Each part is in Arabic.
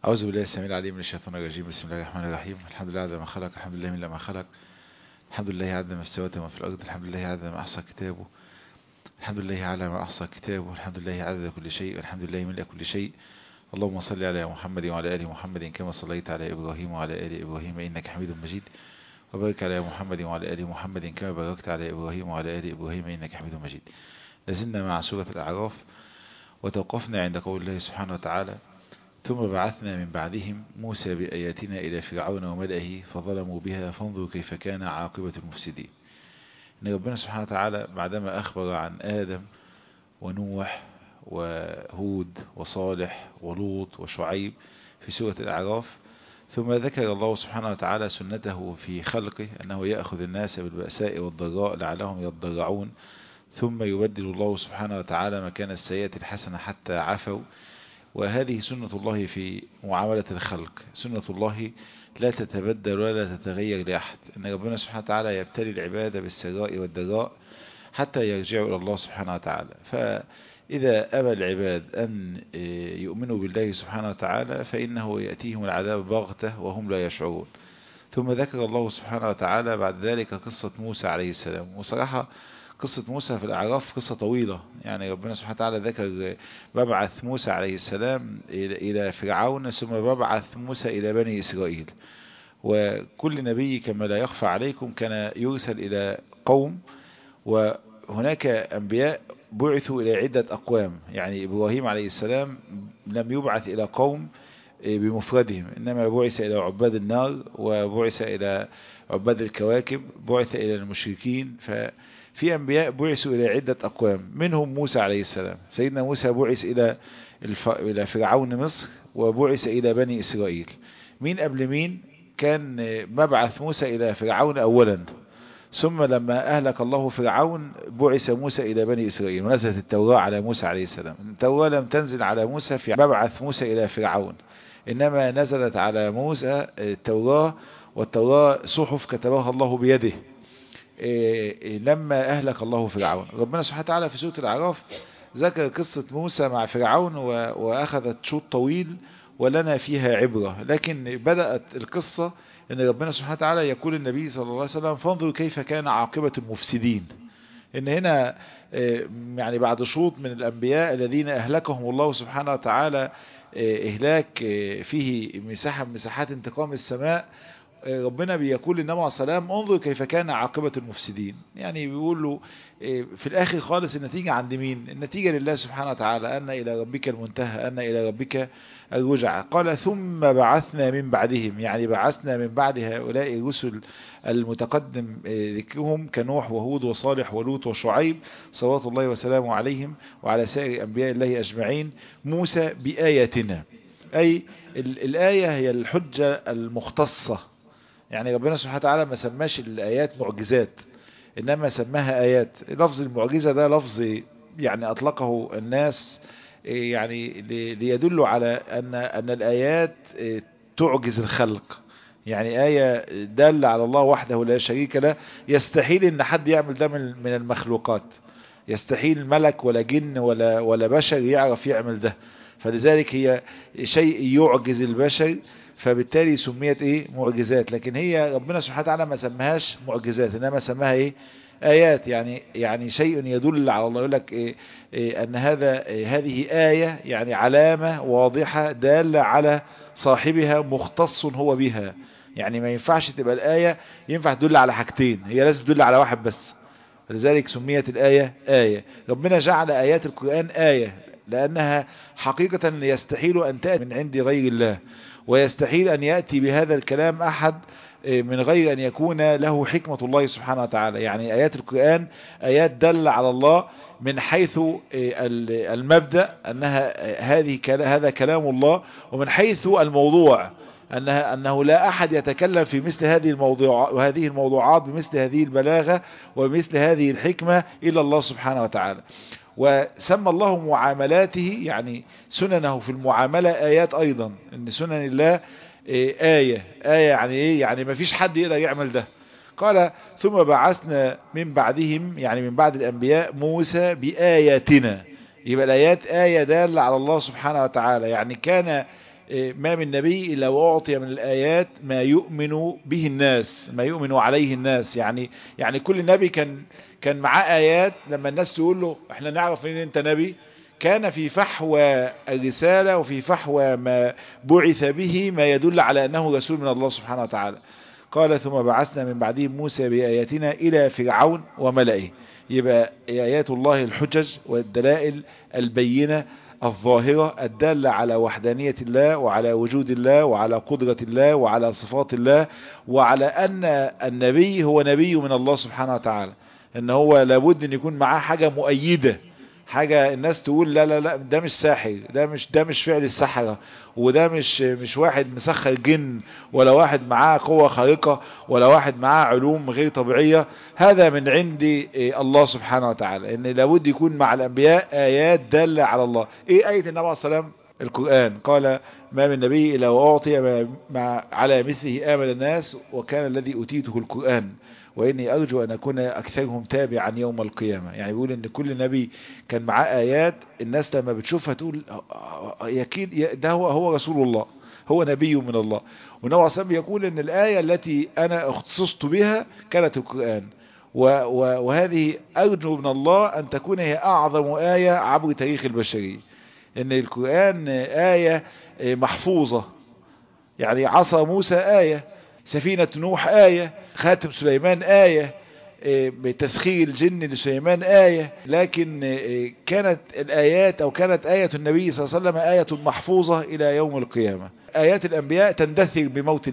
أعوذ بالله السميع العليم من الشيطان الرجيم. بسم الله الرحمن الرحيم. الحمد لله عدد ما خلق، الحمد لله من ما خلق، الحمد لله عدد ما السماوات وما في الأرض، الحمد لله عدد ما أحصى كتابه، الحمد لله على ما أحصى كتابه، الحمد لله عدد كل شيء، الحمد لله ملء كل شيء. اللهم صل على محمد وعلى آل محمد كما صليت على إبراهيم وعلى آل إبراهيم إنك حميد مجيد، وبارك على محمد وعلى آل محمد كما باركت على إبراهيم وعلى آل إبراهيم إنك حميد مجيد. لازلنا مع سورة الأعراف، وتوقفنا عند قول الله سبحانه وتعالى: ثم بعثنا من بعدهم موسى بآياتنا إلى فرعون وملئه فظلموا بها فانظروا كيف كان عاقبة المفسدين. إن ربنا سبحانه وتعالى بعدما أخبر عن آدم ونوح وهود وصالح ولوط وشعيب في سورة الأعراف، ثم ذكر الله سبحانه وتعالى سنته في خلقه أنه يأخذ الناس بالبأساء والضراء لعلهم يضرعون، ثم يبدل الله سبحانه وتعالى مكان السيئة الحسنة حتى عفوا. وهذه سنة الله في معاملة الخلق، سنة الله لا تتبدل ولا تتغير لأحد. إن ربنا سبحانه وتعالى يبتلي العبادة بالسراء والضراء حتى يرجعوا إلى الله سبحانه وتعالى. فإذا أبى العباد أن يؤمنوا بالله سبحانه وتعالى فإنه يأتيهم العذاب بغتة وهم لا يشعرون. ثم ذكر الله سبحانه وتعالى بعد ذلك قصة موسى عليه السلام. وصراحة قصة موسى في الأعراف قصة طويلة، يعني ربنا سبحانه وتعالى ذكر ببعث موسى عليه السلام إلى فرعون، ثم ببعث موسى إلى بني إسرائيل. وكل نبي كما لا يخفى عليكم كان يرسل إلى قوم، وهناك أنبياء بعثوا إلى عدة أقوام. يعني إبراهيم عليه السلام لم يبعث إلى قوم بمفردهم، إنما بعث إلى عباد النار، وبعث إلى عباد الكواكب، بعث إلى المشركين. ففي أنبياء بعثوا إلى عدة أقوام، منهم موسى عليه السلام. سيدنا موسى بعث إلى فرعون مصر، وبعث إلى بني إسرائيل. مين قبل مين؟ كان مبعث موسى إلى فرعون أولا، ثم لما أهلك الله فرعون بعث موسى إلى بني إسرائيل، ونزلت التوراة على موسى عليه السلام. التوراة لم تنزل على موسى في مبعث موسى إلى فرعون، إنما نزلت على موسى التوراة، والتوراة صحف كتبها الله بيده لما أهلك الله فرعون. ربنا سبحانه وتعالى في سورة الأعراف ذكر قصة موسى مع فرعون، وأخذت شوط طويل ولنا فيها عبرة. لكن بدأت القصة ان ربنا سبحانه وتعالى يقول النبي صلى الله عليه وسلم: فانظروا كيف كان عاقبة المفسدين. ان هنا يعني بعد شوط من الانبياء الذين اهلكهم الله سبحانه وتعالى اهلاك فيه مساحة من مساحات انتقام السماء، ربنا بيقول للنبي عليه السلام: انظر كيف كان عاقبة المفسدين. يعني بيقول له في الاخر خالص النتيجة عند مين؟ النتيجة لله سبحانه وتعالى. أن إلى ربك المنتهى، أن إلى ربك الرجعى. قال: ثم بعثنا من بعدهم، يعني بعثنا من بعد هؤلاء الرسل المتقدم ذكرهم كنوح وهود وصالح ولوط وشعيب صلوات الله وسلامه عليهم وعلى سائر أنبياء الله أجمعين، موسى بآياتنا. أي الآية هي الحجة المختصة. يعني ربنا سبحانه وتعالى ما سماش الآيات معجزات، إنما سماها آيات. لفظ المعجزة ده لفظ يعني أطلقه الناس يعني ليدلوا على أن الآيات تعجز الخلق. يعني آية دالة على الله وحده لا شريك له، يستحيل إن حد يعمل ده من المخلوقات. يستحيل ملك ولا جن ولا بشر يعرف يعمل ده، فلذلك هي شيء يعجز البشر، فبالتالي سميت معجزات. لكن هي ربنا سبحانه وتعالى ما سماهاش معجزات، انما سماها آيات. يعني شيء يدل على الله. يقول لك أن هذه آية، يعني علامة واضحة دالة على صاحبها مختص هو بها. يعني ما ينفعش تبقى الآية ينفع تدل على حاجتين، هي لازم تدل على واحد بس. لذلك سميت الآية آية. ربنا جعل آيات القرآن آية لأنها حقيقة يستحيل أن تأتي من عند غير الله، ويستحيل أن يأتي بهذا الكلام أحد من غير أن يكون له حكمة الله سبحانه وتعالى. يعني آيات القرآن آيات دل على الله من حيث المبدأ أنها هذا كلام الله، ومن حيث الموضوع أنه لا أحد يتكلم في مثل هذه الموضوعات بمثل هذه البلاغة وبمثل هذه الحكمة إلا الله سبحانه وتعالى. وسمى الله معاملاته، يعني سننه في المعاملة آيات أيضا. إن سنن الله آية يعني إيه؟ يعني ما فيش حد يقدر يعمل ده. قال: ثم بعثنا من بعدهم، يعني من بعد الأنبياء، موسى بآياتنا. يبقى الآيات آية دالة على الله سبحانه وتعالى. يعني كان ما من نبي إلا وأعطي من الآيات ما يؤمن به الناس، ما يؤمن عليه الناس. يعني كل نبي كان معاه آيات، لما الناس تقول له احنا نعرف ان انت نبي، كان في فحوى الرسالة وفي فحوى ما بعث به ما يدل على أنه رسول من الله سبحانه وتعالى. قال ثم بعثنا من بعدهم موسى بآياتنا إلى فرعون وملئه. يبقى آيات الله الحجج والدلائل البينة الظاهرة الدالة على وحدانية الله وعلى وجود الله وعلى قدرة الله وعلى صفات الله، وعلى أن النبي هو نبي من الله سبحانه وتعالى، ان هو لابد ان يكون معاه حاجة مؤيدة، حاجة الناس تقول لا لا لا ده مش ساحر، ده مش فعل السحرة، وده مش واحد مسخر جن، ولا واحد معاه قوة خارقة، ولا واحد معاه علوم غير طبيعية. هذا من عند الله سبحانه وتعالى، ان لابد يكون مع الانبياء ايات دالة عليه الله. ايه آية النبي عليه الصلاة والسلام؟ القرآن. قال ما من نبي إلا وأعطي ما على مثله آمن الناس وكان الذي أوتيته القرآن وإني أرجو أن أكون أكثرهم تابعا يوم القيامة. يعني بيقول إن كل نبي كان معاه آيات الناس لما بتشوفها تقول أكيد ده هو رسول الله، هو نبي من الله. والنبي عليه الصلاة والسلام يقول إن الآية التي أنا اختصصت بها كانت القرآن، وهذه أرجو من الله أن تكون هي أعظم آية عبر تاريخ البشرية. إن القرآن آية محفوظة، يعني عصا موسى آية، سفينة نوح آية، خاتم سليمان آية، بتسخير الجن لسليمان آية. لكن كانت الآيات أو كانت آية النبي صلى الله عليه وسلم آية محفوظة إلى يوم القيامة. آيات الأنبياء تندثر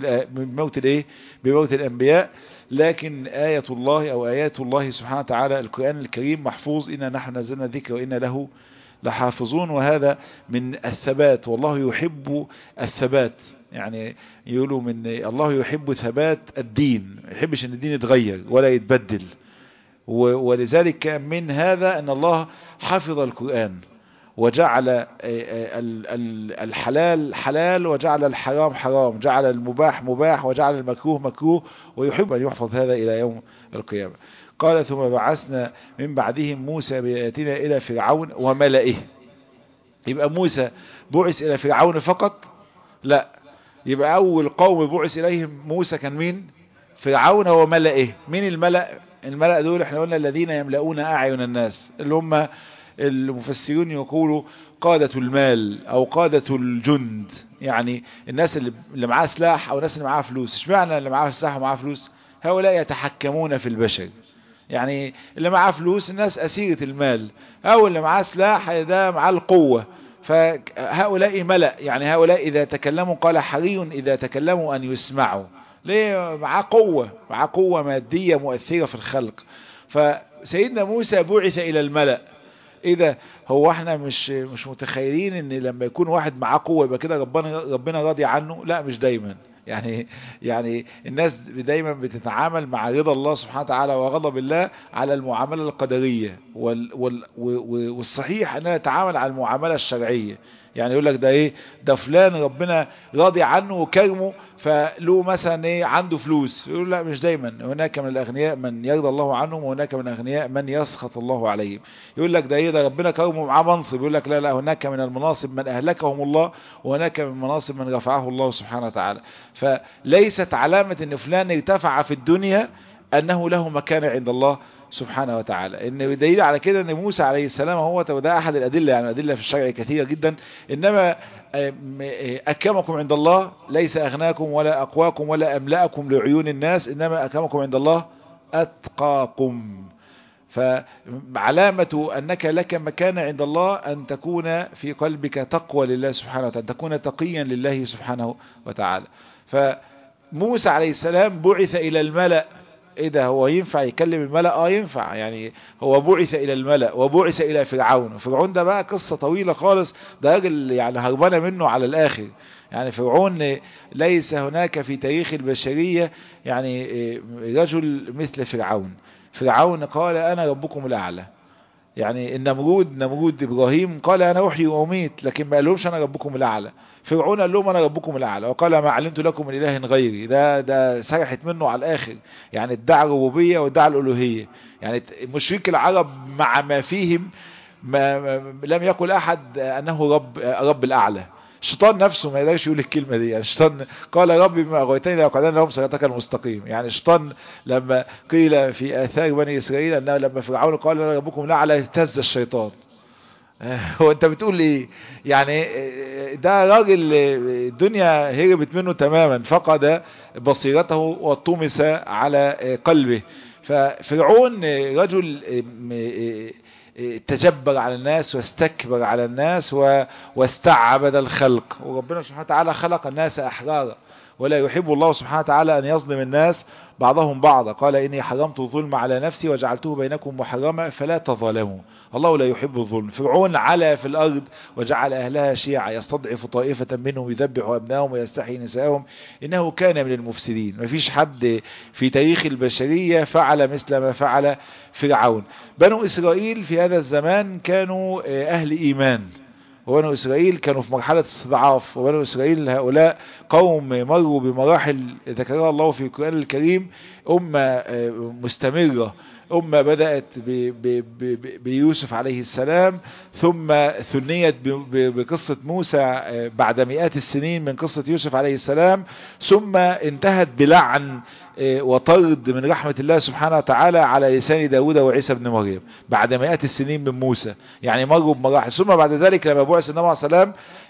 بموت الأنبياء، لكن آية الله أو آيات الله سبحانه وتعالى القرآن الكريم محفوظ. إنا نحن نزلنا الذكر وإنا له لحافظون. وهذا من الثبات، والله يحب الثبات. يعني يقولوا من الله يحب ثبات الدين، ما يحبش ان الدين يتغير ولا يتبدل. ولذلك من هذا ان الله حفظ القرآن وجعل الحلال حلال وجعل الحرام حرام، جعل المباح مباح وجعل المكروه مكروه، ويحب ان يحفظ هذا الى يوم القيامة. قال ثم بعثنا من بعدهم موسى بآياتنا إلى فرعون وملئه. يبقى موسى بعث إلى فرعون فقط؟ لا، يبقى أول قوم بعث إليهم موسى كان مين؟ فرعون وملئه. مين الملأ؟ الملأ دول احنا قلنا الذين يملؤون أعين الناس، اللي هم المفسرون يقولوا قادة المال أو قادة الجند، يعني الناس اللي معاه سلاح أو الناس اللي معاه فلوس. اشمعنى اللي معاه سلاح ومعاه فلوس؟ هؤلاء يتحكمون في البشر. يعني اللي معاه فلوس الناس أسيرة المال، أو اللي معاه سلاح ده معاه القوة. فهؤلاء ملأ، يعني هؤلاء إذا تكلموا قال حري إذا تكلموا أن يسمعوا. ليه؟ معاه قوة، معاه قوة مادية مؤثرة في الخلق. فسيدنا موسى بعث إلى الملأ. إذا هو احنا مش متخيلين ان لما يكون واحد معاه قوة يبقى كده ربنا راضي عنه؟ لا، مش دايما. يعني الناس دايما بتتعامل مع رضا الله سبحانه وتعالى وغضب الله على المعاملة القدرية، والصحيح انها تتعامل على المعاملة الشرعية. يعني يقول لك ده ايه، ده فلان ربنا راضي عنه وكرمه فله مثلا ايه عنده فلوس. يقول لا، مش دايما. هناك من الاغنياء من يرضى الله عنهم وهناك من الاغنياء من يسخط الله عليهم. يقول لك ده ايه، ده ربنا كرمه معاه منصب. يقول لك لا لا، هناك من المناصب من اهلكهم الله وهناك من المناصب من رفعه الله سبحانه وتعالى. فليست علامة ان فلان ارتفع في الدنيا انه له مكانة عند الله سبحانه وتعالى. ان دليل على كده ان موسى عليه السلام هو وده احد الادله، يعني الادله في الشرع كثيره جدا. انما اكرمكم عند الله ليس اغناكم ولا اقواكم ولا املاكم لعيون الناس، انما اكرمكم عند الله اتقاكم. فعلامة أنك لك مكانة عند الله أن تكون في قلبك تقوى لله سبحانه وتعالى، أن تكون تقيا لله سبحانه وتعالى. فموسى عليه السلام بعث إلى الملأ. إيه ده، هو ينفع يكلم الملأ؟ ينفع. يعني هو بعث إلى الملأ وبعث إلى فرعون. فرعون ده بقى قصة طويلة خالص، ده راجل يعني هربانة منه على الآخر. يعني ليس هناك في تاريخ البشرية يعني رجل مثل فرعون قال أنا ربكم الأعلى. يعني نمرود إبراهيم قال أنا أحيي وأميت، لكن ما قالهمش أنا ربكم الأعلى. فرعون قال لهم أنا ربكم الأعلى وقال ما علمت لكم من إله غيري. ده سرحت منه على الآخر. يعني ادعى الربوبية وادعى الألوهية. يعني مشرك العرب مع ما فيهم لم يقل أحد أنه رب الأعلى. الشيطان نفسه ما يقدرش يقول الكلمة دي. يعني الشيطان قال ربي بما أغويتني لأقعدن لهم صراطك المستقيم. يعني الشيطان لما قيل في آثار بني إسرائيل أنه لما فرعون قال لنا ربكم الأعلى اهتز الشيطان. هو انت بتقول ايه يعني؟ ده راجل الدنيا هربت منه تماما، فقد بصيرته وطمس على قلبه. ففرعون رجل تجبر على الناس واستكبر على الناس واستعبد الخلق. وربنا سبحانه وتعالى خلق الناس أحرارا، ولا يحب الله سبحانه وتعالى أن يظلم الناس بعضهم بعضا. قال إني حرمت الظلم على نفسي وجعلته بينكم محرما فلا تظالموا. الله لا يحب الظلم. فرعون علا في الأرض وجعل أهلها شيعا يستضعف طائفة منهم يذبح أبنائهم ويستحيي نساءهم إنه كان من المفسدين. مفيش حد في تاريخ البشرية فعل مثل ما فعل فرعون. بنو إسرائيل في هذا الزمان كانوا أهل إيمان، وبنو إسرائيل كانوا في مرحلة استضعاف، وبنو إسرائيل هؤلاء قوم مروا بمراحل ذكرها الله في القرآن الكريم. أمة مستمرة، أمة بدأت بيوسف عليه السلام، ثم ثنيت بقصة موسى بعد مئات السنين من قصة يوسف عليه السلام، ثم انتهت بلعن وطرد من رحمة الله سبحانه وتعالى على لسان داود وعيسى بن مريم بعد مئات السنين من موسى. يعني مروا بمراحل. ثم بعد ذلك لما بعث النبي عليه السلام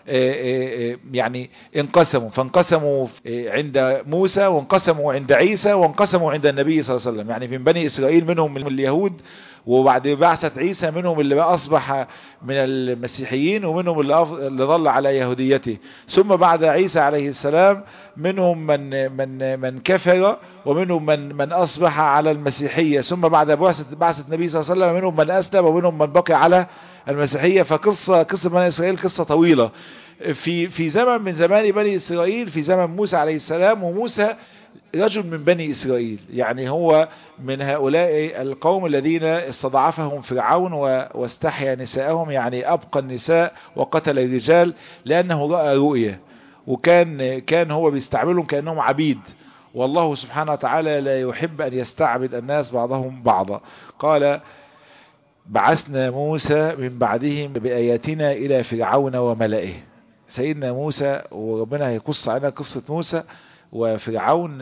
يعني انقسموا، فانقسموا عند موسى، وانقسموا عند عيسى، وانقسموا عند النبي صلى الله عليه وسلم. يعني من بني إسرائيل منهم من اليهود، وبعد بعثة عيسى منهم اللي أصبح من المسيحيين، ومنهم اللي ظل على يهوديته. ثم بعد عيسى عليه السلام منهم من كفر، ومنهم من أصبح على المسيحية. ثم بعد بعثة النبي صلى الله عليه وسلم منهم من أسلم، ومنهم من بقي على المسيحية. قصة بني إسرائيل قصة طويلة. في زمن من زمان بني إسرائيل، في زمن موسى عليه السلام، وموسى رجل من بني إسرائيل، يعني هو من هؤلاء القوم الذين استضعفهم فرعون واستحيا نساءهم، يعني أبقى النساء وقتل الرجال لأنه رأى رؤية، وكان هو بيستعملهم كأنهم عبيد. والله سبحانه وتعالى لا يحب أن يستعبد الناس بعضهم بعضا. قال بعثنا موسى من بعدهم بآياتنا إلى فرعون وملئه. سيدنا موسى، وربنا هيقص علينا قصة موسى وفرعون.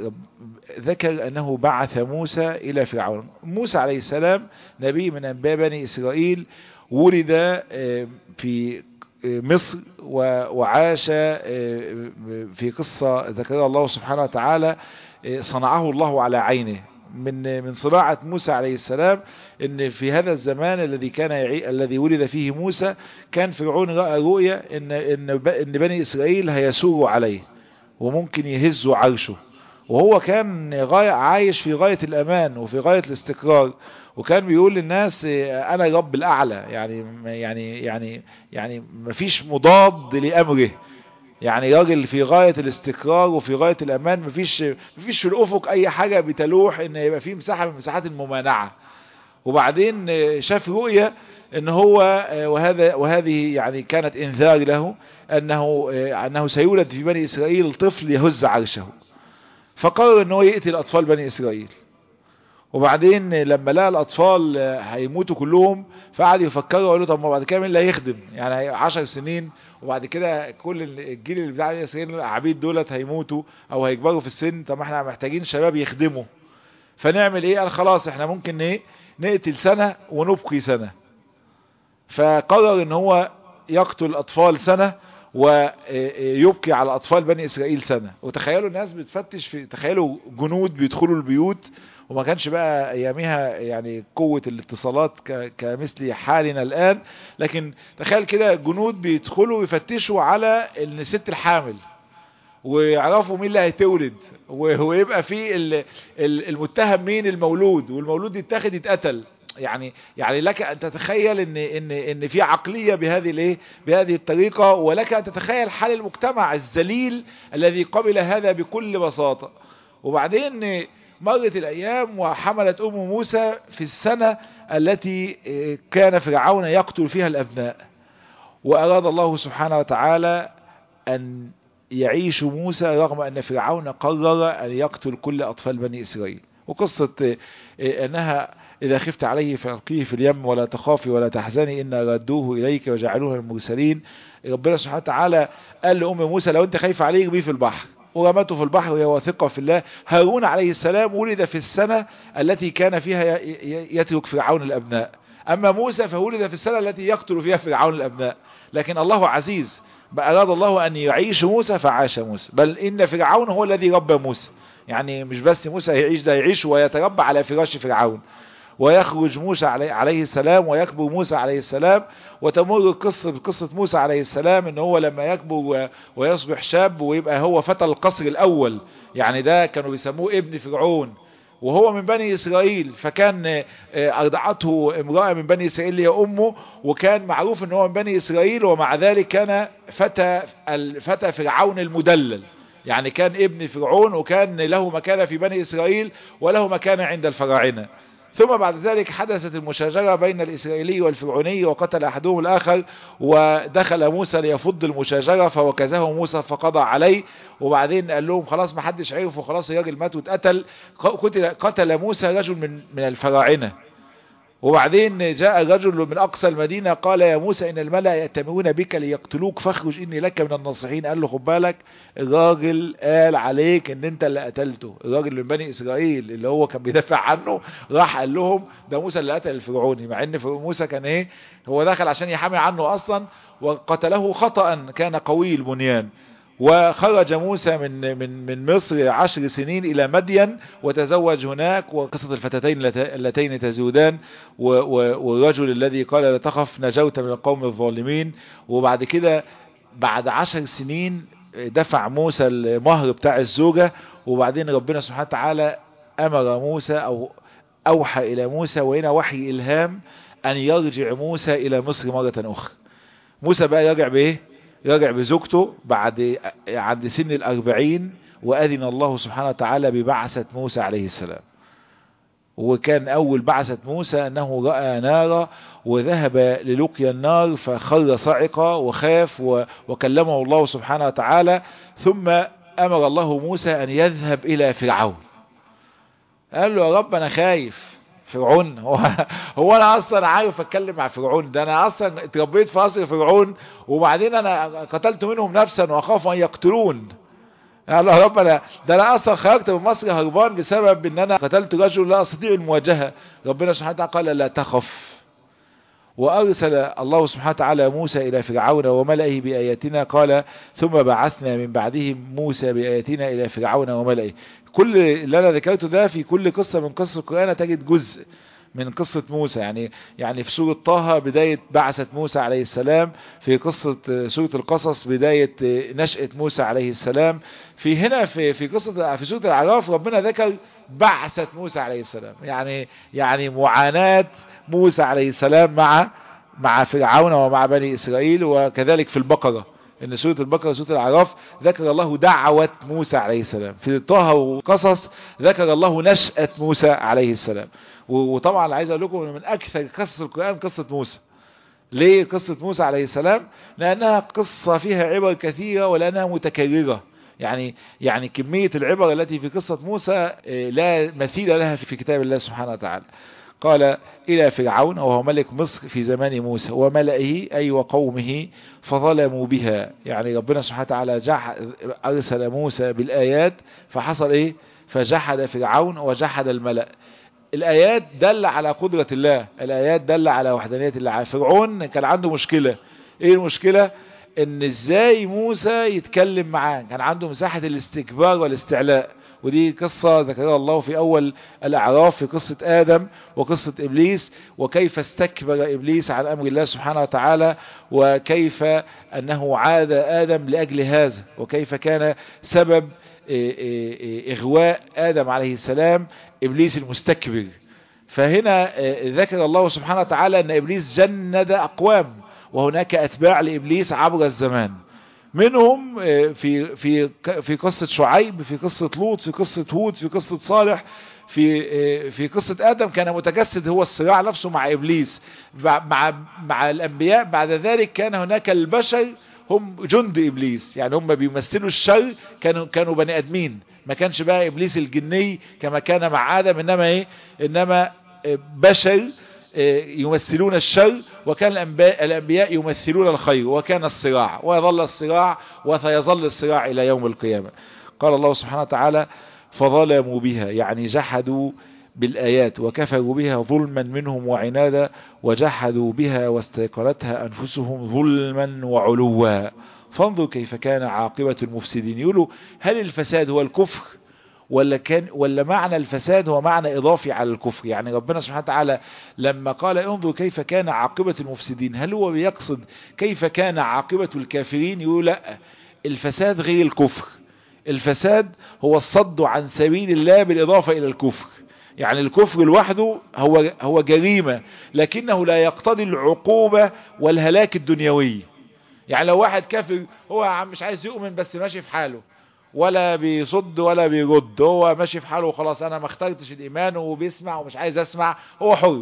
ذكر أنه بعث موسى إلى فرعون. موسى عليه السلام نبي من أنبياء بني إسرائيل، ولد في مصر وعاش في قصة ذكرها الله سبحانه وتعالى صنعه الله على عينه. من صناعة موسى عليه السلام ان في هذا الزمان الذي ولد فيه موسى، كان فرعون رأى رؤية ان بني اسرائيل هيسوروا عليه وممكن يهزوا عرشه، وهو كان عايش في غاية الامان وفي غاية الاستقرار، وكان بيقول للناس انا رب الاعلى. يعني مفيش مضاد لامره. يعني راجل في غاية الاستقرار وفي غاية الامان، مفيش في الافق اي حاجة بتلوح ان يبقى فيه مساحة من مساحات الممانعة. وبعدين شاف رؤية ان هو وهذه يعني كانت انذار له انه سيولد في بني اسرائيل طفل يهز عرشه. فقرر ان هو يقتل اطفال بني اسرائيل. وبعدين لما لقى الاطفال هيموتوا كلهم، فقعد يفكروا وقالوا طب ما بعد كده مين اللي هيخدم؟ يعني 10 سنين وبعد كده كل الجيل اللي بتاع بني اسرائيل العبيد دولت هيموتوا او هيكبروا في السن. طب ما احنا محتاجين شباب يخدموا، فنعمل ايه؟ قال خلاص احنا ممكن نقتل سنة ونبقي سنة. فقرر ان هو يقتل اطفال سنة ويبكي على اطفال بني اسرائيل سنة. وتخيلوا الناس بتفتش تخيلوا جنود بيدخلوا البيوت، وما كانش بقى ايامها يعني قوة الاتصالات كمثل حالنا الان، لكن تخيل كده جنود بيدخلوا يفتشوا على الست الحامل ويعرفوا مين اللي هيتولد، ويبقى في المتهم مين المولود، والمولود يتاخد يتقتل. يعني لك ان تتخيل ان في عقلية بهذه الطريقة، ولك ان تتخيل حال المجتمع الذليل الذي قبل هذا بكل بساطة. وبعدين مرت الايام وحملت ام موسى في السنة التي كان فرعون يقتل فيها الابناء، واراد الله سبحانه وتعالى ان يعيش موسى رغم ان فرعون قرر ان يقتل كل اطفال بني اسرائيل. وقصة انها اذا خفت عليه فالقيه في اليم ولا تخافي ولا تحزني ان ردوه اليك وجعلوه المرسلين. ربنا سبحانه وتعالى قال لأم موسى لو انت خايف عليه ارميه في البحر، ورمته في البحر وهي واثقة في الله. هارون عليه السلام ولد في السنة التي كان فيها يترك فرعون الأبناء، أما موسى فولد في السنة التي يقتل فيها فرعون الأبناء. لكن الله عزيز، أراد الله أن يعيش موسى فعاش موسى، بل إن فرعون هو الذي ربى موسى. يعني مش بس موسى يعيش، ده يعيش ويتربى على فراش فرعون. ويخرج موسى عليه السلام ويكبر موسى عليه السلام، وتمر القصة بقصة موسى عليه السلام ان هو لما يكبر ويصبح شاب ويبقى هو فتى القصر الاول. يعني ده كانوا بيسموه ابن فرعون، وهو من بني إسرائيل، فكان أرضعته امرأة من بني إسرائيل هي أمه، وكان معروف ان هو من بني إسرائيل، ومع ذلك كان فتى فرعون المدلل. يعني كان ابن فرعون وكان له مكانة في بني إسرائيل وله مكانة عند الفراعنة. ثم بعد ذلك حدثت المشاجرة بين الإسرائيلي والفرعوني وقتل أحدهم الآخر، ودخل موسى ليفض المشاجرة فوكزه موسى فقضى عليه. وبعدين قال لهم خلاص ما حدش عرف وخلاص الراجل مات واتقتل. قتل موسى رجل من الفراعنة. وبعدين جاء رجل من أقصى المدينة قال يا موسى إن الملأ يأتمرون بك ليقتلوك فاخرج إني لك من الناصحين. قال له خد بالك، الراجل قال عليك إن أنت اللي قتلته، الراجل من بني إسرائيل اللي هو كان بيدافع عنه راح قال لهم ده موسى اللي قتل الفرعوني، مع إن موسى كان إيه، هو دخل عشان يحامي عنه أصلا وقتله خطأ، كان قوي البنيان. وخرج موسى من مصر 10 سنين إلى مدين وتزوج هناك، وقصة الفتاتين اللتين تزودان والرجل الذي قال لا تخف نجوت من القوم الظالمين. وبعد كده بعد 10 سنين دفع موسى المهر بتاع الزوجة، وبعدين ربنا سبحانه وتعالى أمر موسى أو أوحى إلى موسى، وهنا وحي إلهام، أن يرجع موسى إلى مصر مرة أخرى. موسى بقى يرجع بإيه؟ يرجع بزوجته عند سن 40، وأذن الله سبحانه وتعالى ببعثة موسى عليه السلام. وكان أول بعثة موسى أنه رأى نارا وذهب للقيا النار فخر صعقا وخاف وكلمه الله سبحانه وتعالى. ثم أمر الله موسى أن يذهب إلى فرعون. قال له يا رب أنا خايف فرعون، هو انا اصلا عارف اتكلم مع فرعون ده، انا اصلا اتربيت في قصر فرعون، وبعدين انا قتلت منهم نفسا واخاف ان يقتلون. قال له يا رب انا اصلا خرجت من مصر هربان بسبب ان انا قتلت رجل لا استطيع المواجهة. ربنا سبحانه وتعالى قال لا تخف. وارسل الله سبحانه وتعالى موسى الى فرعون وملئه باياتنا، قال ثم بعثنا من بعدهم موسى باياتنا الى فرعون وملئه. كل اللي انا ذكرته ده في كل قصة من قصص القرآن تجد جزء من قصة موسى. يعني في سورة طه بداية بعثة موسى عليه السلام، في قصة سورة القصص بداية نشأة موسى عليه السلام، في قصة في سورة الأعراف ربنا ذكر بعثة موسى عليه السلام، يعني معاناة موسى عليه السلام مع فرعون ومع بني إسرائيل. وكذلك في البقرة، ان سورة البقرة سورة الأعراف ذكر الله دعوة موسى عليه السلام، في طه وقصص ذكر الله نشأة موسى عليه السلام. وطبعا عايز اقول لكم من اكثر قصص القرآن قصة موسى. ليه قصة موسى عليه السلام؟ لانها قصة فيها عبر كثيرة ولانها متكررة. يعني كمية العبر التي في قصة موسى لا مثيل لها في كتاب الله سبحانه وتعالى. قال إلى فرعون وهو ملك مصر في زمان موسى وملئه أي وقومه فظلموا بها. يعني ربنا سبحانه وتعالى أرسل موسى بالآيات، فحصل إيه؟ فجحد فرعون وجحد الملأ. الآيات دل على قدرة الله، الآيات دل على وحدانية الله. فرعون كان عنده مشكلة. إيه المشكلة؟ إن إزاي موسى يتكلم معاه، كان عنده مساحة الاستكبار والاستعلاء. ودي قصة ذكرها الله في أول الأعراف في قصة آدم وقصة إبليس، وكيف استكبر إبليس عن أمر الله سبحانه وتعالى، وكيف أنه عاد آدم لأجل هذا، وكيف كان سبب إغواء آدم عليه السلام إبليس المستكبر. فهنا ذكر الله سبحانه وتعالى أن إبليس جند أقوام، وهناك أتباع لإبليس عبر الزمان، منهم في قصة شعيب، في قصة لوط، في قصة هود، في قصة صالح، في قصة آدم كان متجسد هو الصراع نفسه مع إبليس مع الأنبياء. بعد ذلك كان هناك البشر هم جند إبليس، يعني هم بيمثلوا الشر، كانوا بني آدمين، ما كانش بقى إبليس الجني كما كان مع آدم، إنما بشر يمثلون الشر، وكان الأنبياء يمثلون الخير، وكان الصراع ويظل الصراع وسيظل الصراع إلى يوم القيامة. قال الله سبحانه وتعالى فظلموا بها، يعني جحدوا بالآيات وكفروا بها ظلما منهم وعنادا، وجحدوا بها واستيقنتها أنفسهم ظلما وعلوا، فانظر كيف كان عاقبة المفسدين. يقولوا هل الفساد هو الكفر ولا معنى الفساد هو معنى إضافي على الكفر؟ يعني ربنا سبحانه وتعالى لما قال انظر كيف كان عاقبة المفسدين، هل هو بيقصد كيف كان عاقبة الكافرين؟ يقول لا، الفساد غير الكفر، الفساد هو الصد عن سبيل الله بالإضافة إلى الكفر. يعني الكفر لوحده هو جريمة، لكنه لا يقتضي العقوبة والهلاك الدنيوي. يعني لو واحد كافر هو مش عايز يؤمن بس ماشي في حاله، ولا بيصد ولا بيرد، هو ماشي في حاله وخلاص، انا ما اخترتش الايمان وبيسمع ومش عايز اسمع، هو حر،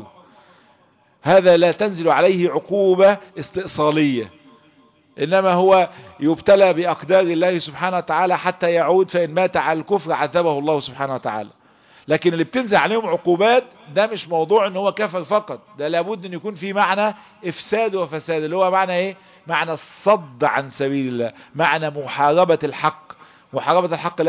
هذا لا تنزل عليه عقوبة استئصالية، انما هو يبتلى باقدار الله سبحانه وتعالى حتى يعود، فان مات على الكفر عذبه الله سبحانه وتعالى. لكن اللي بتنزل عليهم عقوبات ده مش موضوع ان هو كفر فقط، ده لابد ان يكون في معنى افساد وفساد، اللي هو معنى ايه؟ معنى الصد عن سبيل الله، معنى محاربة الحق. محاربة الحق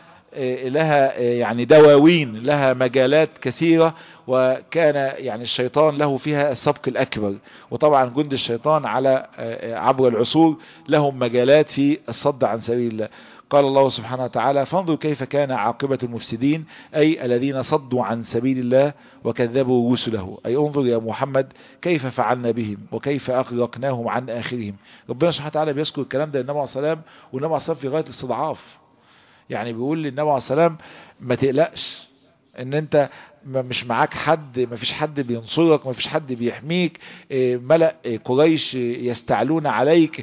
لها يعني دواوين، لها مجالات كثيرة، وكان يعني الشيطان له فيها السبق الأكبر، وطبعا جند الشيطان على عبر العصور لهم مجالات في الصد عن سبيل الله. قال الله سبحانه وتعالى فانظر كيف كان عاقبة المفسدين، أي الذين صدوا عن سبيل الله وكذبوا رسله، أي انظر يا محمد كيف فعلنا بهم وكيف أغرقناهم عن آخرهم. ربنا سبحانه وتعالى بيذكر الكلام ده للنبي عليه الصلاة والسلام، والنبي عليه الصلاة والسلام في غاية الاستضعاف، يعني بيقول للنبي عليه الصلاة والسلام ما تقلقش ان انت مش معاك حد، ما فيش حد بينصرك، ما فيش حد بيحميك، ملأ قريش يستعلون عليك،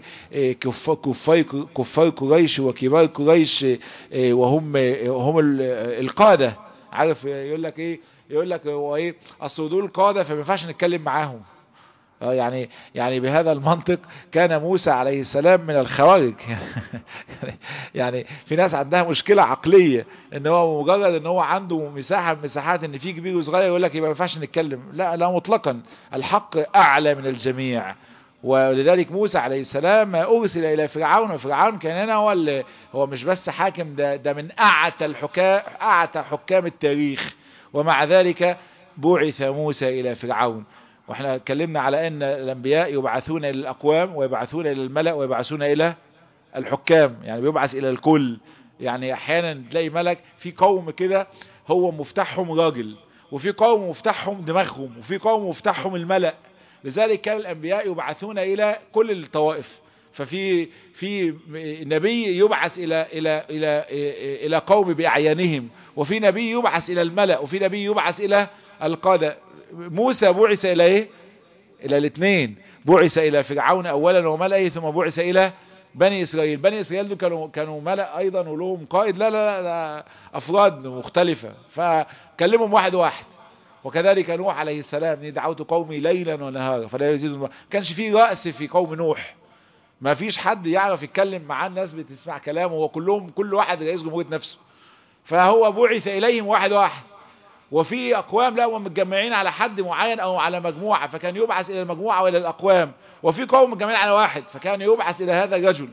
كفار قريش وكبار قريش وهم القادة. عارف يقول لك ايه؟ يقول لك هو ايه؟ اصل دول القادة فما ينفعش نتكلم معاهم. يعني بهذا المنطق كان موسى عليه السلام من الخوارج. يعني في ناس عندها مشكلة عقلية، ان هو مجرد ان هو عنده مساحة من مساحات ان في كبير وصغير يقول لك يبقى ما ينفعش نتكلم. لا مطلقا، الحق اعلى من الجميع. ولذلك موسى عليه السلام ارسل الى فرعون، وفرعون كان هو مش بس حاكم، ده من اعتى حكام التاريخ، ومع ذلك بعث موسى الى فرعون. واحنا اتكلمنا على ان الانبياء يبعثون الى الاقوام ويبعثون الى الملأ ويبعثون الى الحكام، يعني بيبعث الى الكل. يعني احيانا تلاقي ملك في قوم كده هو مفتاحهم راجل، وفي قوم مفتاحهم دماغهم، وفي قوم مفتاحهم الملأ. لذلك كان الانبياء يبعثون الى كل الطوائف. في نبي يبعث الى قوم باعيانهم، وفي نبي يبعث الى الملأ، وفي نبي يبعث الى القادة. موسى بعث الى ايه؟ الى الاثنين، بعث الى فرعون اولا وملئه، ثم بعث الى بني اسرائيل. بني اسرائيل دول كانوا ملأ ايضا ولهم قائد، لا افراد مختلفة، فكلمهم واحد واحد. وكذلك نوح عليه السلام إني دعوت قومي ليلا ونهارا فلا يزيدون. ما كانش فيه رأس في قوم نوح، ما فيش حد يعرف يتكلم مع الناس بتسمع كلامه، كل واحد رئيس جمهورية نفسه، فهو بعث اليهم واحد واحد. وفي اقوام لا هم متجمعين على حد معين او على مجموعة، فكان يبعث الى المجموعة والى الاقوام. وفي قوم متجمعين على واحد، فكان يبعث الى هذا الرجل.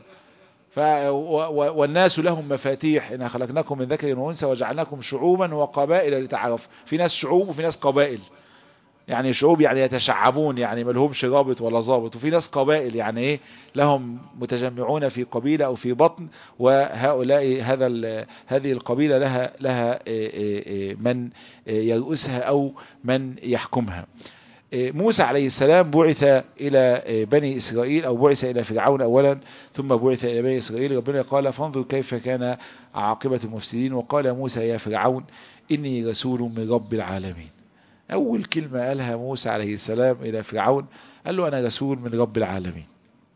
والناس لهم مفاتيح، إنا خلقناكم من ذكر وأنثى وجعلناكم شعوبا وقبائل لتعارفوا. في ناس شعوب وفي ناس قبائل، يعني شعوب يعني يتشعبون، يعني ما لهمش رابط ولا ضابط. وفي ناس قبائل يعني ايه؟ لهم متجمعون في قبيلة او في بطن، وهؤلاء هذه القبيلة لها من يرؤسها او من يحكمها. موسى عليه السلام بعث إلى بني إسرائيل، أو بعث إلى فرعون أولا ثم بعث إلى بني إسرائيل. ربنا قال فانظر كيف كان عاقبة المفسدين. وقال موسى يا فرعون إني رسول من رب العالمين. أول كلمة قالها موسى عليه السلام إلى فرعون قال له أنا رسول من رب العالمين.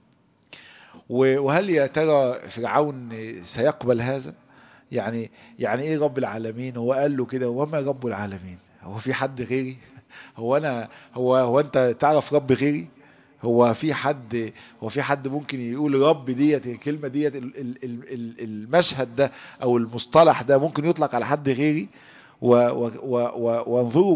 وهل يا ترى فرعون سيقبل هذا؟ يعني إيه رب العالمين؟ هو قال له كده وما رب العالمين؟ هو في حد غيري؟ هو انت تعرف رب غيري؟ هو في حد ممكن يقول رب ديت الكلمة ديت المشهد ده او المصطلح ده ممكن يطلق على حد غيري؟ وانظروا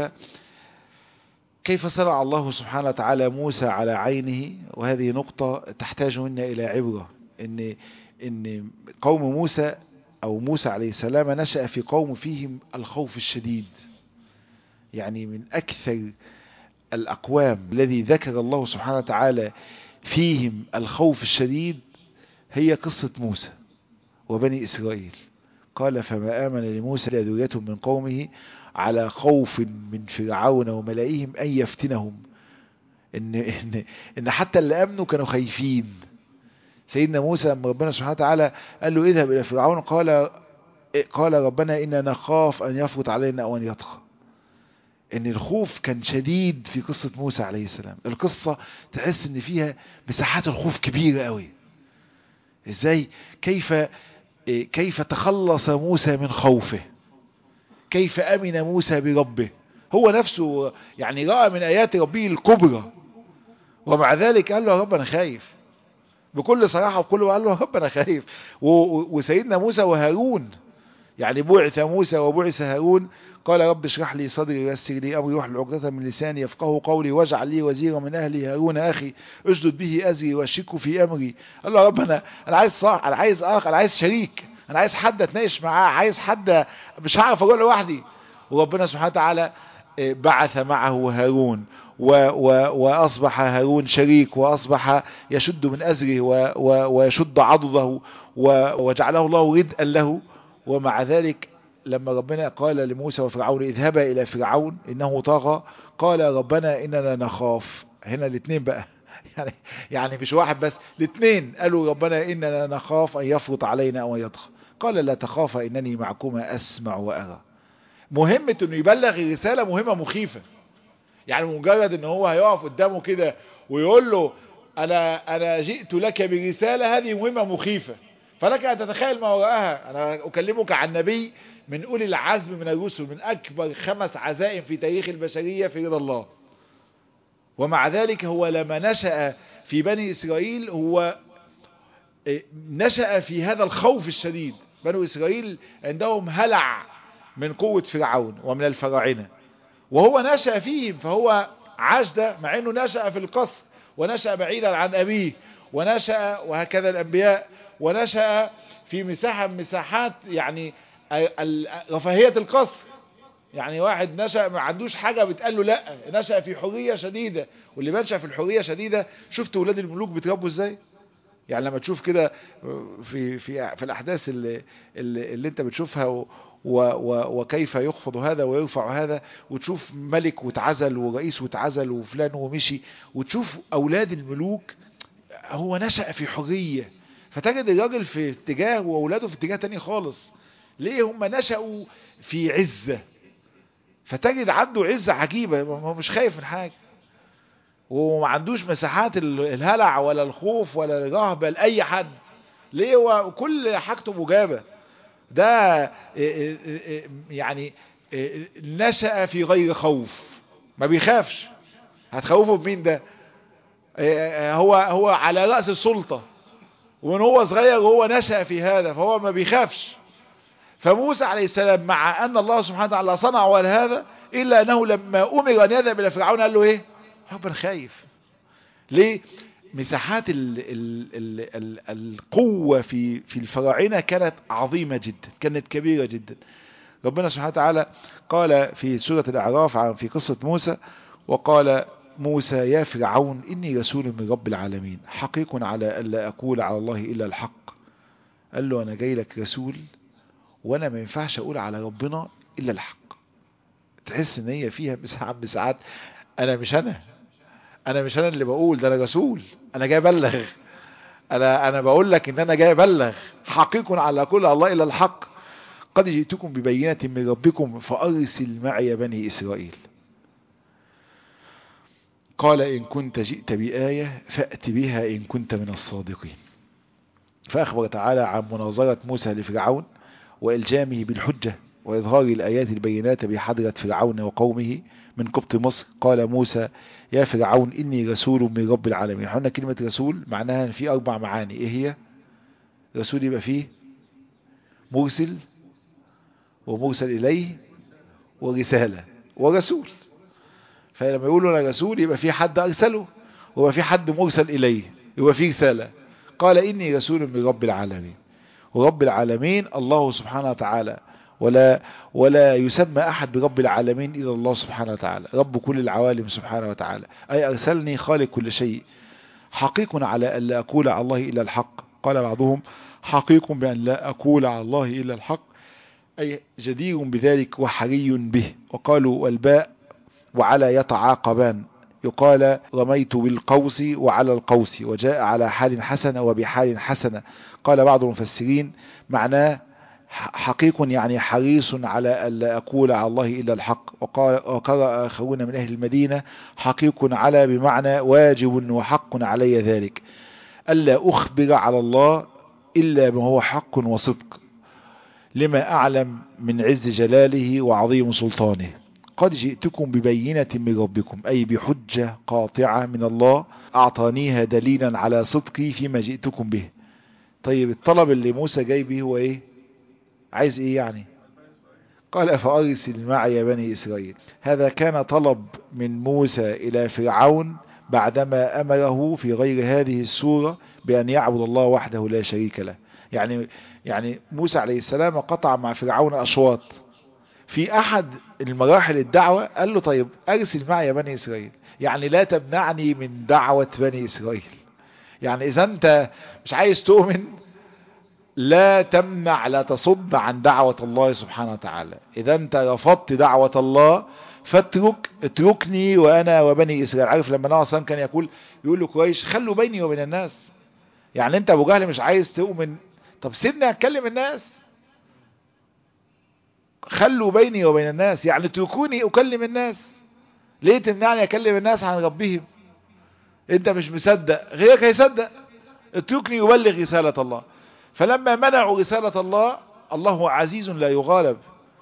كيف صنع الله سبحانه وتعالى موسى على عينه. وهذه نقطة تحتاج منا إلى عبرة، إن قوم موسى أو موسى عليه السلام نشأ في قوم فيهم الخوف الشديد. يعني من أكثر الأقوام الذي ذكر الله سبحانه وتعالى فيهم الخوف الشديد هي قصة موسى وبني إسرائيل. قال فما آمن لموسى إلا ذرية من قومه على خوف من فرعون وملئهم أن يفتنهم. إن حتى اللي آمنوا كانوا خايفين. سيدنا موسى لما ربنا سبحانه وتعالى قال له اذهب إلى فرعون قال ربنا إننا نخاف أن يفرط علينا أو أن يطغى. إن الخوف كان شديد في قصة موسى عليه السلام. القصة تحس إن فيها مساحات الخوف كبيرة قوي. إزاي كيف تخلص موسى من خوفه، كيف أمن موسى بربه. هو نفسه يعني رأى من آيات ربه الكبرى، ومع ذلك قال له يا رب أنا خايف بكل صراحة، وكله قال له يا رب أنا خايف. وسيدنا موسى وهارون، يعني بعث موسى وبعث هارون. قال رب اشرح لي صدري ويسر لي أمري واحلل عقدة من لساني يفقهوا قولي واجعل لي وزيرا من أهلي هارون أخي اشدد به أزري واشركه في أمري. قال له يا رب أنا عايز صاح، أنا عايز أخ، أنا عايز شريك، أنا عايز حد أتناقش معاه، عايز حد مش هعرف أقول لوحدي. وربنا سبحانه وتعالى بعث معه هارون وأصبح هارون شريك، وأصبح يشد من أزره ويشد عضده وجعله الله ردءا له. ومع ذلك لما ربنا قال لموسى وفرعون اذهبا إلى فرعون إنه طغى قال ربنا إننا نخاف. هنا الاثنين بقى يعني مش واحد بس، الاثنين قالوا ربنا إننا نخاف أن يفرط علينا أو يطغى. قال لا تخافا إنني معكما أسمع وأرى. مهمة انه يبلغ الرسالة مهمة مخيفة. يعني مجرد ان هو هيقف قدامه كده ويقول له انا جئت لك برسالة، هذه مهمة مخيفة. فلك ان تتخيل ما وراءها. انا اكلمك عن نبي من اولي العزم من الرسل، من اكبر 5 عزائم في تاريخ البشرية في رضا الله. ومع ذلك هو لما نشأ في بني اسرائيل هو نشأ في هذا الخوف الشديد. بنو اسرائيل عندهم هلع من قوة فرعون ومن الفراعنة، وهو نشأ فيهم. فهو عاش ده مع انه نشأ في القصر، ونشأ بعيدا عن ابيه، ونشأ وهكذا الانبياء، ونشأ في مساحة من مساحات يعني رفاهية القصر. يعني واحد نشأ ما عندوش حاجة بتقال له لا، نشأ في حرية شديدة. واللي بنشأ في الحرية شديدة، شفت ولاد الملوك بيتربوا ازاي؟ يعني لما تشوف كده في الاحداث اللي انت بتشوفها وكيف يخفض هذا ويرفع هذا، وتشوف ملك واتعزل ورئيس واتعزل وفلان ومشي، وتشوف اولاد الملوك هو نشأ في حرية. فتجد الراجل في اتجاه واولاده في اتجاه تاني خالص. ليه؟ هم نشأوا في عزة، فتجد عنده عزة عجيبة. هو مش خايف من حاجة، وما عندوش مساحات الهلع ولا الخوف ولا الرهبة لأي حد. ليه؟ هو كل حاجته مجابة. ده يعني نشأ في غير خوف، ما بيخافش. هتخوفه بمين ده؟ هو على رأس السلطة، ومن هو صغير وهو نشأ في هذا، فهو ما بيخافش. فموسى عليه السلام مع أن الله سبحانه وتعالى صنع ولا هذا، إلا أنه لما أمر أن يذهب إلى فرعون قال له إيه؟ ربنا خايف. ليه؟ مساحات القوة في الفراعنة كانت عظيمة جدا، كانت كبيرة جدا. ربنا سبحانه وتعالى قال في سورة الأعراف في قصة موسى: وقال موسى يا فرعون إني رسول من رب العالمين حقيق على ألا أقول على الله إلا الحق. قال له أنا جاي لك رسول، وأنا ما ينفعش أقول على ربنا إلا الحق. تحس إن هي فيها مساحات. أنا مش أنا اللي بقول ده، أنا رسول، أنا جاي أبلغ. أنا بقول لك إن أنا جاي أبلغ. حقيق على كل الله إلا الحق قد جئتكم ببينة من ربكم فأرسل معي بني إسرائيل. قال إن كنت جئت بآية فأت بها إن كنت من الصادقين. فأخبر تعالى عن مناظرة موسى لفرعون وإلجامه بالحجة وإظهار الآيات البينات بحضرة فرعون وقومه من قبط مصر. قال موسى يا فرعون إني رسول من رب العالمين. احنا كلمة رسول معناها في 4 معاني. ايه هي؟ رسول يبقى فيه مرسل ومرسل إليه ورسالة ورسول. فلما يقولوا أنا رسول يبقى في حد أرسله، ويبقى في حد مرسل إليه، يبقى في رسالة. قال إني رسول من رب العالمين. ورب العالمين الله سبحانه وتعالى، ولا يسمى أحد برب العالمين إلا الله سبحانه وتعالى، رب كل العوالم سبحانه وتعالى. أي أرسلني خالق كل شيء. حقيق على أن لا أقول على الله إلا الحق. قال بعضهم حقيق بأن لا أقول على الله إلا الحق، أي جدير بذلك وحري به. وقالوا والباء وعلى يتعاقبان، يقال رميت بالقوس وعلى القوس، وجاء على حال حسنة وبحال حسنة. قال بعض المفسرين معناه حقيق يعني حريص على ألا أقول على الله إلا الحق. وقرأ آخرون من أهل المدينة حقيق على بمعنى واجب وحق علي ذلك، ألا أخبر على الله إلا ما هو حق وصدق، لما أعلم من عز جلاله وعظيم سلطانه. قد جئتكم ببينة من ربكم، أي بحجة قاطعة من الله أعطانيها دليلا على صدقي فيما جئتكم به. طيب الطلب اللي موسى جاي به هو إيه؟ عايز إيه يعني؟ قال فأرسل معي بني إسرائيل. هذا كان طلب من موسى إلى فرعون بعدما أمره في غير هذه السورة بأن يعبد الله وحده لا شريك له. يعني موسى عليه السلام قطع مع فرعون أشواط. في أحد المراحل الدعوة قال له طيب أرسل معي بني إسرائيل، يعني لا تمنعني من دعوة بني إسرائيل. يعني إذا أنت مش عايز تؤمن لا تمنع، لا تصد عن دعوة الله سبحانه وتعالى. إذا أنت رفضت دعوة الله اتركني وأنا وبني إسرائيل. عارف لما النبي صلى الله عليه وسلم كان يقول له قريش خلوا بيني وبين الناس. يعني أنت أبو جهل مش عايز تؤمن، طب سيبني أتكلم الناس، خلوا بيني وبين الناس، يعني اتركوني أكلم الناس. ليه تمنعني أكلم الناس عن ربهم؟ أنت مش مصدق، غيرك هيصدق. اتركني يبلغ رسالة الله. فلما منعوا رسالة الله، الله عزيز لا يغالب،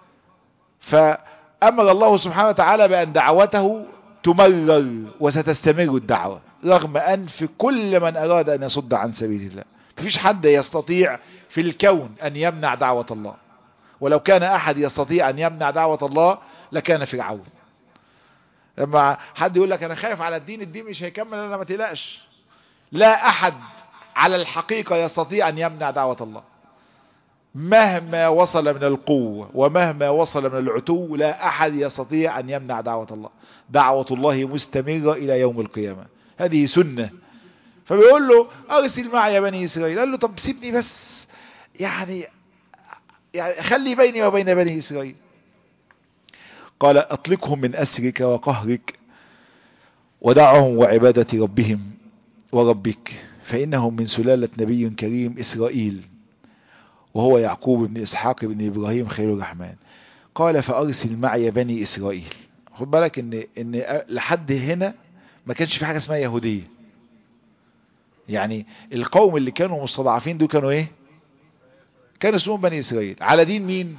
فأمر الله سبحانه وتعالى بأن دعوته تمرر وستستمر الدعوة، رغم أنف كل من أراد أن يصد عن سبيل الله. مفيش حد يستطيع في الكون أن يمنع دعوة الله، ولو كان أحد يستطيع أن يمنع دعوة الله لكان فرعون. لما حد يقول لك أنا خايف على الدين مش هيكمل، أنا ما تقلقش. لا أحد على الحقيقة يستطيع أن يمنع دعوة الله مهما وصل من القوة ومهما وصل من العتو. لا أحد يستطيع أن يمنع دعوة الله. دعوة الله مستمرة إلى يوم القيامة، هذه سنة. فبيقول له أرسل معي بني إسرائيل. قال له طب سيبني بس، يعني خلي بيني وبين بني إسرائيل. قال أطلقهم من أسرك وقهرك ودعهم وعبادة ربهم وربك، فإنهم من سلالة نبي كريم إسرائيل، وهو يعقوب بن إسحاق بن إبراهيم خليل الرحمن. قال فأرسل معي بني إسرائيل. خد بالك إن لحد هنا ما كانش في حاجة اسمها يهودية. يعني القوم اللي كانوا مستضعفين دول كانوا إيه؟ كانوا اسمهم بني إسرائيل. على دين مين؟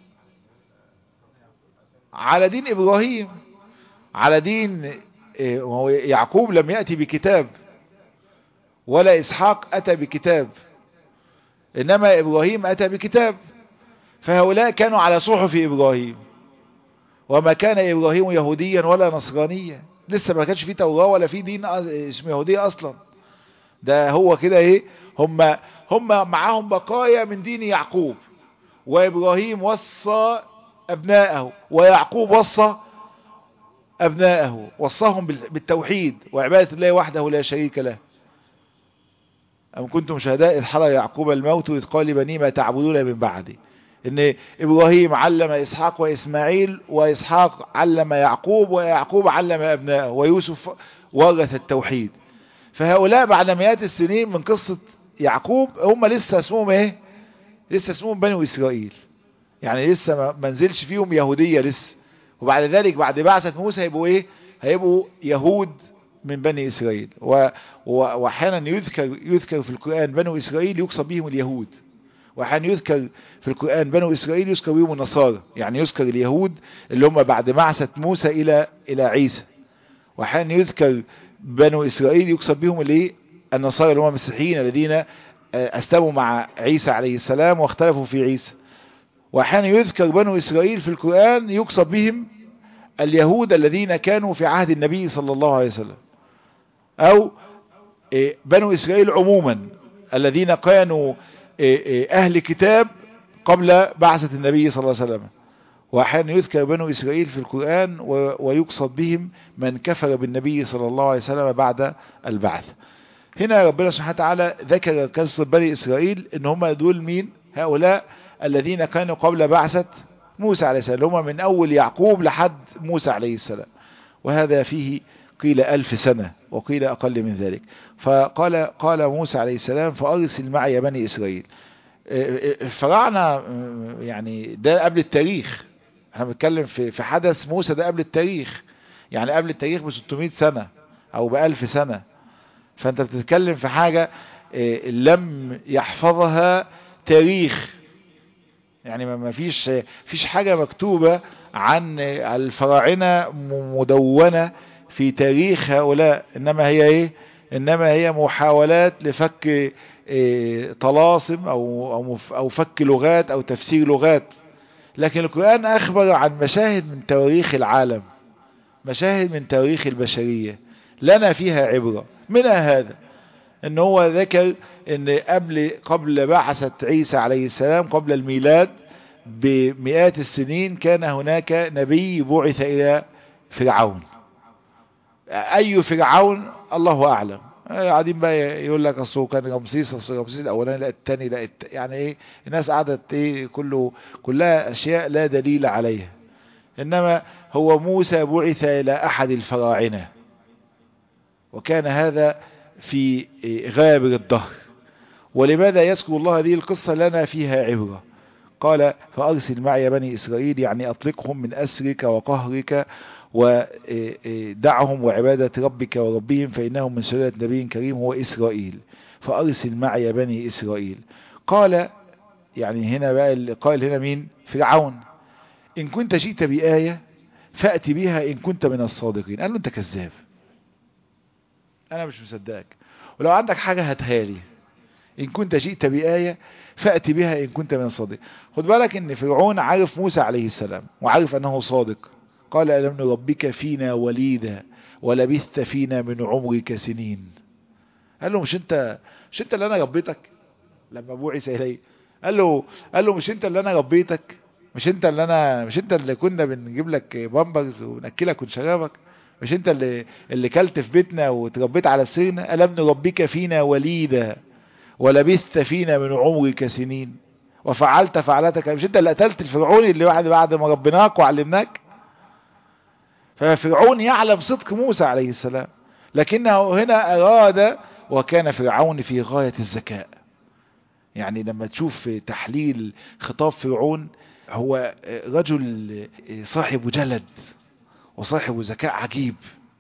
على دين إبراهيم، على دين يعقوب لم يأتي بكتاب، ولا إسحاق أتى بكتاب، إنما إبراهيم أتى بكتاب. فهؤلاء كانوا على صحف إبراهيم، وما كان إبراهيم يهوديا ولا نصرانيا. لسه ما كانش فيه توراة ولا فيه دين اسمه يهودية أصلا. ده هو كده إيه، هم معاهم بقايا من دين يعقوب. وإبراهيم وصى أبناءه، ويعقوب وصى أبناءه، وصاهم بالتوحيد وعبادة الله وحده لا شريك له. أم كنتم شهداء إذ حضر يعقوب الموت إذ قال لبنيه ما تعبدون من بعدي. إن إبراهيم علم إسحاق وإسماعيل، وإسحاق علم يعقوب، ويعقوب علم أبنائه، ويوسف ورث التوحيد. فهؤلاء بعد مئات السنين من قصة يعقوب هم لسه اسمهم إيه؟ لسه اسمهم بني إسرائيل. يعني لسه ما نزلش فيهم يهودية لسه. وبعد ذلك بعد بعثة موسى هيبقوا إيه؟ هيبقوا يهود من بني إسرائيل. وأحيانا يذكر في القرآن بنو إسرائيل يقصد بهم اليهود، وحين يذكر في القرآن بنو إسرائيل يذكر بهم النصارى، يعني يذكر اليهود اللي هم بعد بعثة موسى إلى عيسى. وحين يذكر بنو إسرائيل يقصد بهم النصارى اللي هم المسيحيين الذين أسلموا مع عيسى عليه السلام واختلفوا في عيسى. وحين يذكر بنو إسرائيل في القرآن يقصد بهم اليهود الذين كانوا في عهد النبي صلى الله عليه وسلم، أو بنو إسرائيل عموما الذين كانوا أهل كتاب قبل بعثة النبي صلى الله عليه وسلم. وأحيانا يذكر بنو إسرائيل في القرآن ويقصد بهم من كفر بالنبي صلى الله عليه وسلم بعد البعث. هنا ربنا سبحانه وتعالى ذكر قصة بني إسرائيل إن هم دول مين؟ هؤلاء الذين كانوا قبل بعثة موسى عليه السلام، هم من أول يعقوب لحد موسى عليه السلام، وهذا فيه قيل 1000 سنة وقيل أقل من ذلك. قال موسى عليه السلام فأرسل معي بني إسرائيل. الفراعنة يعني ده قبل التاريخ، احنا بنتكلم في حدث موسى ده قبل التاريخ، يعني قبل التاريخ ب600 سنة او ب1000 سنة. فانت بتتكلم في حاجة لم يحفظها تاريخ، يعني ما فيش حاجة مكتوبة عن الفراعنة مدونة في تاريخ هؤلاء، انما هي محاولات لفك طلاسم او فك لغات او تفسير لغات. لكن القرآن اخبر عن مشاهد من تواريخ العالم، مشاهد من تواريخ البشرية لنا فيها عبرة. منها هذا ان هو ذكر ان قبل بعثة عيسى عليه السلام قبل الميلاد بمئات السنين كان هناك نبي بعث الى فرعون. اي فرعون الله اعلم، قاعدين بقى يقول لك اصله كان رمسيس الاولاني لا الثاني لا يعني الناس قعدت كلها اشياء لا دليل عليها. انما هو موسى بعث الى احد الفراعنة، وكان هذا في غابر الدهر. ولماذا يذكر الله هذه القصة؟ لنا فيها عبرة. قال فأرسل معي بني إسرائيل، يعني أطلقهم من أسرك وقهرك ودعهم وعبادة ربك وربهم فإنهم من سلالة نبي كريم هو إسرائيل. فأرسل معي بني إسرائيل. قال يعني هنا بقى قال هنا مين؟ فرعون. إن كنت جئت بآية فأتي بها إن كنت من الصادقين. قال له أنت كذاب، أنا مش مصدقك، ولو عندك حاجة هاتها لي. إن كنت جئت بآية فأتي بها إن كنت من الصادق. خد بالك إن فرعون عارف موسى عليه السلام وعارف أنه صادق. قال ألم نربك فينا وليدا ولبثت فينا من عمرك سنين. قال له مش انت اللي أنا ربيتك لما بعث إليه. قال له مش انت اللي أنا ربيتك، مش انت اللي كنا بنجيب لك بامبرز ونأكلك ونشربك، مش انت اللي كلت في بيتنا وتربيت على سرنا. ألم نربك فينا وليدا ولبثت فينا من عمرك سنين وفعلت فعلتك. مش انت اللي قتلت الفرعوني اللي بعد ما ربناك وعلمناك. ففرعون يعلم صدق موسى عليه السلام، لكنه هنا أراد، وكان فرعون في غاية الذكاء. يعني لما تشوف تحليل خطاب فرعون، هو رجل صاحب جلد وصاحب ذكاء عجيب.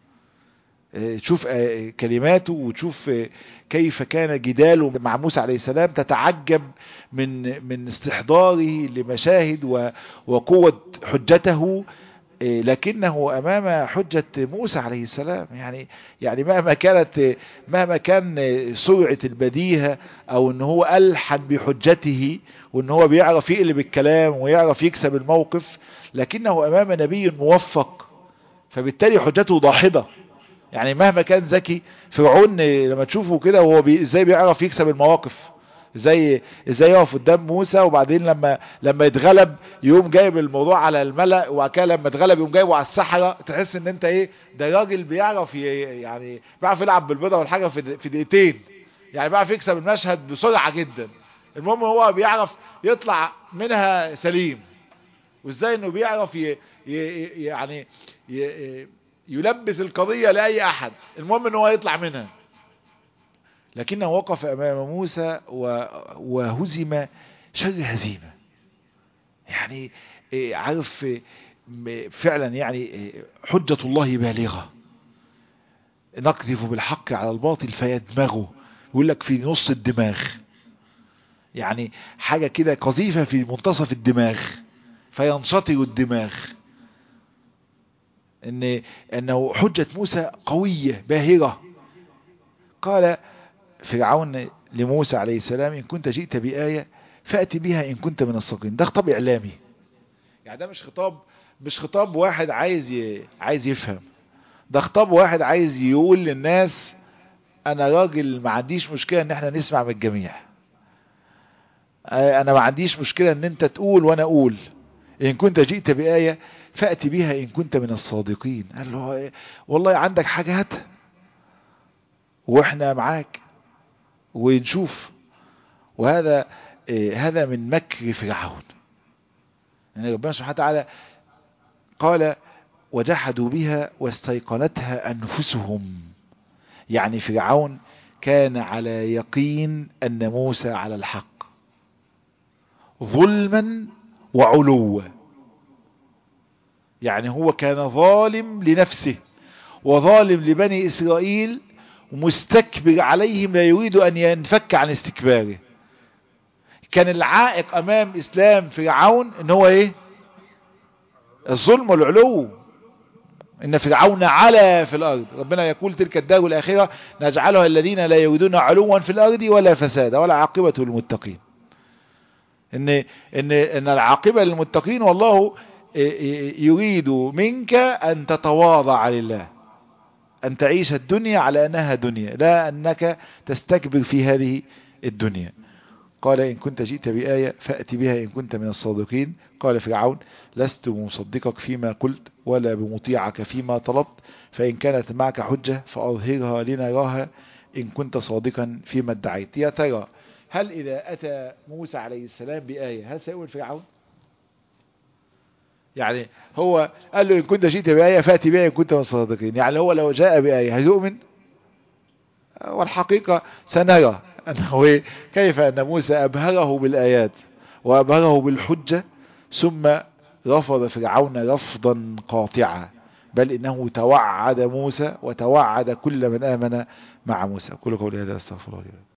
تشوف كلماته وتشوف كيف كان جداله مع موسى عليه السلام، تتعجب من استحضاره لمشاهد وقوة حجته، لكنه امام حجة موسى عليه السلام. يعني مهما كان سرعة البديهة او ان هو ألحن بحجته وان هو بيعرف يقلب الكلام ويعرف يكسب الموقف، لكنه امام نبي موفق، فبالتالي حجته ضاحضة. يعني مهما كان ذكي فرعون لما تشوفه كده وهو ازاي بيعرف يكسب المواقف، ازاي يقف قدام موسى، وبعدين لما يتغلب يقوم جايب الموضوع على الملأ، وكده لما يتغلب يقوم جايبه على السحرة. تحس ان انت ده راجل بيعرف يعني بيعرف يلعب بالبيضة والحاجة في دقيقتين، يعني بيعرف يكسب المشهد بسرعة جدا. المهم هو بيعرف يطلع منها سليم، وازاي انه بيعرف يعني يلبس القضية لأي أحد، المهم أنه يطلع منها. لكنه وقف أمام موسى وهزم شر هزيمة. يعني عارف فعلا يعني حجة الله بالغة. نقذف بالحق على الباطل فيدمغه، يقول لك في نص الدماغ. يعني حاجة كده قذيفة في منتصف الدماغ فينشطر الدماغ. انه حجة موسى قوية باهرة. قال فرعون لموسى عليه السلام إن كنت جئت بآية فأتي بها إن كنت من الصادقين. ده خطاب إعلامي، يعني ده مش خطاب واحد عايز يفهم، ده خطاب واحد عايز يقول للناس أنا راجل ما عنديش مشكلة إن احنا نسمع من الجميع، أنا ما عنديش مشكلة إن أنت تقول وأنا أقول. إن كنت جئت بآية فأتي بها إن كنت من الصادقين. قال له والله عندك حاجة هات وإحنا معاك ونشوف. وهذا هذا من مكر فرعون. يعني ربنا سبحانه وتعالى قال وجحدوا بها واستيقنتها أنفسهم. يعني فرعون كان على يقين أن موسى على الحق ظلما وعلوا. يعني هو كان ظالم لنفسه وظالم لبني إسرائيل ومستكبر عليهم لا يريد أن ينفك عن استكباره. كان العائق أمام إسلام فرعون إن هو إيه؟ الظلم والعلو. إن فرعون علا في الأرض. ربنا يقول تلك الدار الآخرة نجعلها الذين لا يريدون علوا في الأرض ولا فسادا ولا عاقبة للمتقين. إن العاقبة للمتقين والله يريد منك أن تتواضع لله، أن تعيش الدنيا على أنها دنيا لا أنك تستكبر في هذه الدنيا. قال إن كنت جئت بآية فأتي بها إن كنت من الصادقين. قال فرعون لست بمصدقك فيما قلت ولا بمطيعك فيما طلبت فإن كانت معك حجة فأظهرها لنراها إن كنت صادقا فيما ادعيت. يا ترى هل إذا أتى موسى عليه السلام بآية هل سيقول فرعون؟ يعني هو قال له إن كنت جئت بآية فأتي بها إن كنت من الصادقين. يعني هو لو جاء بآية هيؤمن؟ والحقيقة سنرى أنه كيف أن موسى أبهره بالآيات وأبهره بالحجة ثم رفض فرعون رفضا قاطعا، بل إنه توعد موسى وتوعد كل من آمن مع موسى. كل قولي هذا استغفر الله.